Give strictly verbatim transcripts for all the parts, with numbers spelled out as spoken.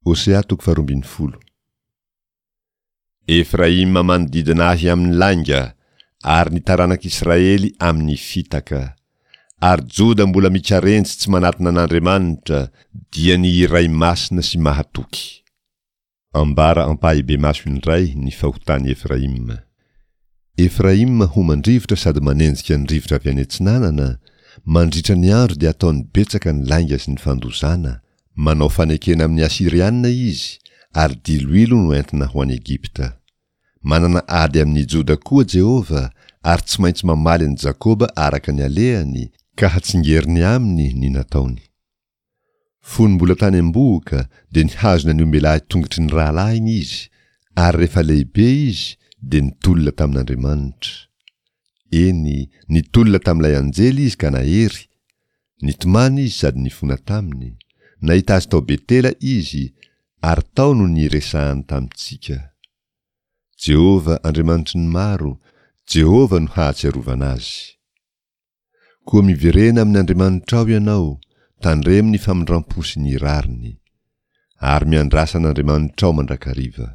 Hosea toko faharoa ambin'ny folo. Efraima manodidina ahy amin'ny langa, ary ny taranak'Israely amin'ny fitaka. Ary Joda mbola mitsarentsy tsy manatona an'Andriamanitra, dia ny iray masina sy mahatoky. Ambara ampahibe maso indray ny fahotany Efraima. Efraima ho mandrivotra sady manenjika ny rivotra avy any antsinanana, mandritra ny andro dia ataony betsaka ny lainga sy ny fandozana. Manao fanekena amin'ny Asirianina izy, ary diloilo no entina ho any Egipta. Manana ady amin'ny Joda koa Jehova, ary tsy maintsy mamaly ny Jakoba araka ny alehany, ka hatsingeriny aminy ny nataony. Fony mbola tany ambohoka, dia nihazona ny ombelahy tongotry ny rahalahiny izy, ary rehefa lehibe izy, dia nitolona tamin'Andriamanitra. Eny, nitolona tamin'ilay anjely izy ka nahery, nitomany izy sady nifona taminy. Nahita azy tao Betela izy, ary tao no niresahany tamintsika. Jehova Andriamanitry ny maro, Jehova no hahatsiarovana azy. Koa miverena amin'ny Andriamanitra ao ianao, tandremo ny famindrampo sy ny rariny, ary miandrasa an'Andriamanitra ao mandrakariva.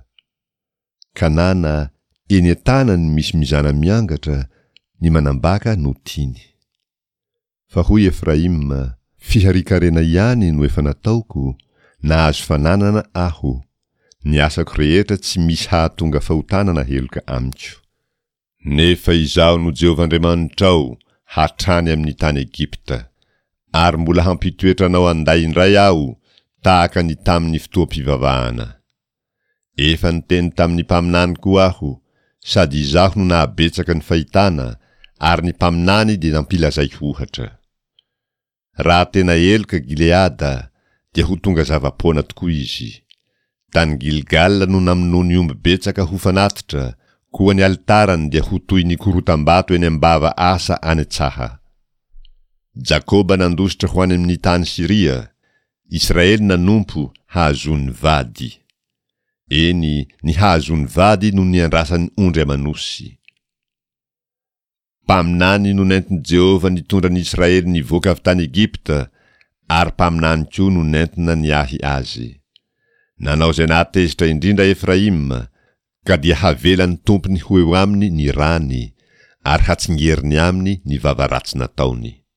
Kanana, eny an-tanany misy mizana miangatra, ny manambaka no tiany. Fa hoy Efraima, fiharikarena ihany no efa nataoko, nahazo fananana aho. Ny asako rehetra tsy misy hahatonga fahotanana heloka amiko. Nefa izaho no Jehova Andriamanitrao, hatrany amin'ny tany Egipta, ary mbola hampitoetranao anday indray aho, tahaka ny tamin'ny fotoam-pivavahana. Efa niteny tamin'ny mpaminany koa aho, sady izaho no nahabetsaka ny fahitana, ary ny mpaminany dia nampilazay ohatra. Raha tena eloka Gileada, dia ho tonga zava-poana tokoa izy. Tany Gilgal no namono ny omby betsaka ho fanatitra, koa ny altarany dia ho toy ny korotam-bato eny ambava asa any Tsaha. Jakoba nandositra ho any amin'ny tany Siria, Israely nanompo hahazony vady. Eny, ny hahazony vady no niandrasany ondry amanosy. Mpaminany no nentiny Jehova nitondra ny Israely nivoaka avy tany Egipta, ary mpaminany koa no nentina niahy azy. Nanao zay nahatezitra indrindra Efraima, ka dia havelany tompony ho eo aminy ny rany, ary hatsingeriny aminy ny vavaratsy nataony.